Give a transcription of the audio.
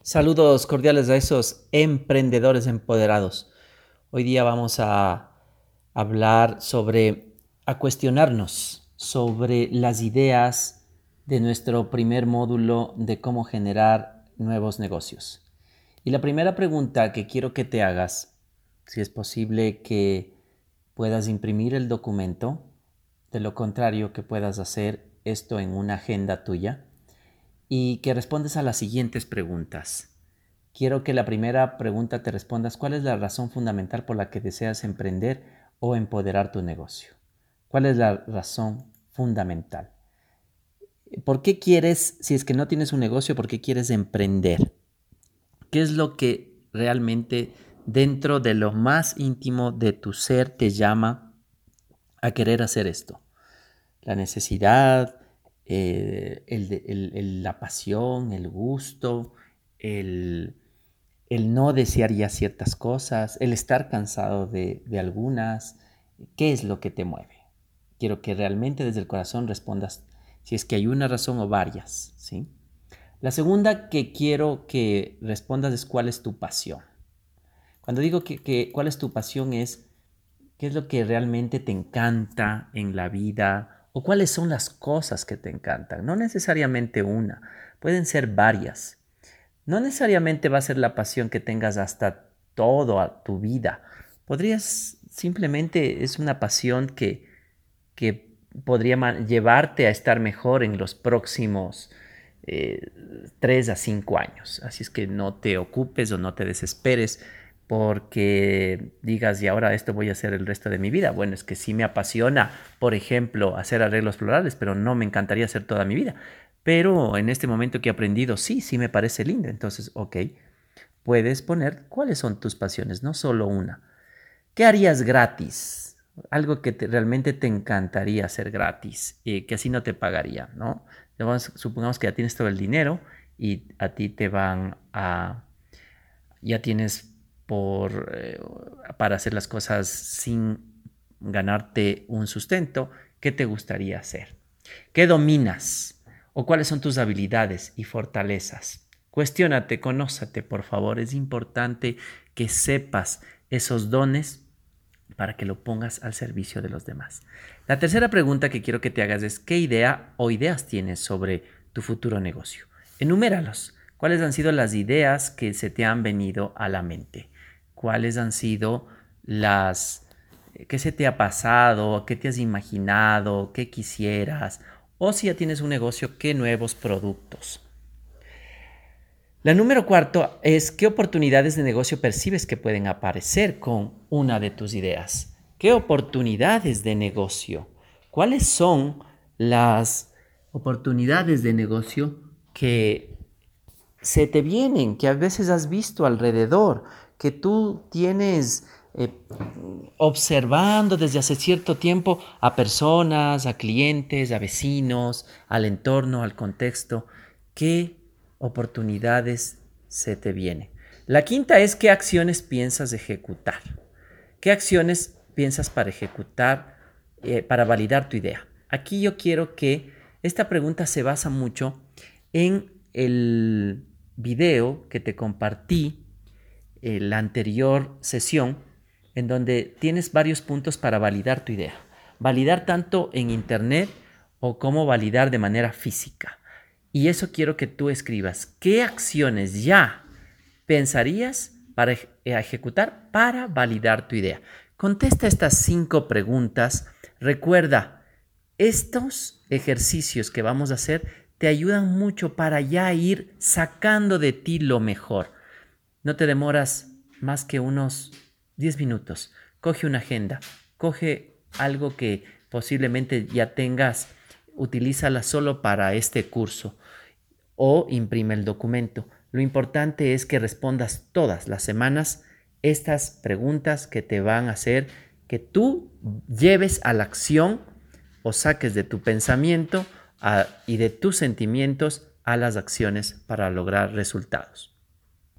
Saludos cordiales a esos emprendedores empoderados. Hoy día vamos a hablar a cuestionarnos sobre las ideas de nuestro primer módulo de cómo generar nuevos negocios. Y la primera pregunta que quiero que te hagas, si es posible que puedas imprimir el documento, de lo contrario que puedas hacer esto en una agenda tuya, y que respondes a las siguientes preguntas. Quiero que la primera pregunta te respondas: ¿cuál es la razón fundamental por la que deseas emprender o empoderar tu negocio? ¿Cuál es la razón fundamental? ¿Por qué quieres, si es que no tienes un negocio, por qué quieres emprender? ¿Qué es lo que realmente dentro de lo más íntimo de tu ser te llama a querer hacer esto? La necesidad, la pasión, el gusto, el, el no desear ya ciertas cosas, el estar cansado de algunas. ¿Qué es lo que te mueve? Quiero que realmente desde el corazón respondas si es que hay una razón o varias, ¿sí? La segunda que quiero que respondas es: ¿cuál es tu pasión? Cuando digo cuál es tu pasión es qué es lo que realmente te encanta en la vida o cuáles son las cosas que te encantan. No necesariamente una, pueden ser varias. No necesariamente va a ser la pasión que tengas hasta toda tu vida. Podrías simplemente, es una pasión que podría llevarte a estar mejor en los próximos 3 a 5 años. Así es que no te ocupes o no te desesperes porque digas: y ahora esto voy a hacer el resto de mi vida. Bueno, es que sí me apasiona, por ejemplo, hacer arreglos florales, pero no me encantaría hacer toda mi vida. Pero en este momento que he aprendido, sí me parece lindo. Entonces, ok, puedes poner cuáles son tus pasiones, no solo una. ¿Qué harías gratis? Algo que realmente te encantaría hacer gratis y que así no te pagaría, ¿no? Supongamos que ya tienes todo el dinero y a ti te van a... Ya tienes para hacer las cosas sin ganarte un sustento. ¿Qué te gustaría hacer? ¿Qué dominas? ¿O cuáles son tus habilidades y fortalezas? Cuestiónate, conózate, por favor. Es importante que sepas esos dones para que lo pongas al servicio de los demás. La tercera pregunta que quiero que te hagas es: ¿qué idea o ideas tienes sobre tu futuro negocio? Enuméralos. ¿Cuáles han sido las ideas que se te han venido a la mente? ¿Cuáles han sido las... ¿Qué se te ha pasado? ¿Qué te has imaginado? ¿Qué quisieras? O si ya tienes un negocio, ¿qué nuevos productos? La número cuarto es: ¿qué oportunidades de negocio percibes que pueden aparecer con una de tus ideas? ¿Qué oportunidades de negocio? ¿Cuáles son las oportunidades de negocio que se te vienen, que a veces has visto alrededor, que tú tienes observando desde hace cierto tiempo a personas, a clientes, a vecinos, al entorno, al contexto? ¿Qué oportunidades se te vienen? La quinta es: ¿qué acciones piensas ejecutar? ¿Qué acciones piensas para ejecutar, para validar tu idea? Aquí yo quiero que esta pregunta se basa mucho en el video que te compartí en la anterior sesión, en donde tienes varios puntos para validar tu idea. Validar tanto en internet o como validar de manera física. Y eso quiero que tú escribas. ¿Qué acciones ya pensarías para ejecutar para validar tu idea? Contesta estas 5 preguntas. Recuerda, estos ejercicios que vamos a hacer te ayudan mucho para ya ir sacando de ti lo mejor. No te demoras más que unos 10 minutos. Coge una agenda, coge algo que posiblemente ya tengas, utilízala solo para este curso o imprime el documento. Lo importante es que respondas todas las semanas estas preguntas que te van a hacer que tú lleves a la acción o saques de tu pensamiento y de tus sentimientos a las acciones para lograr resultados.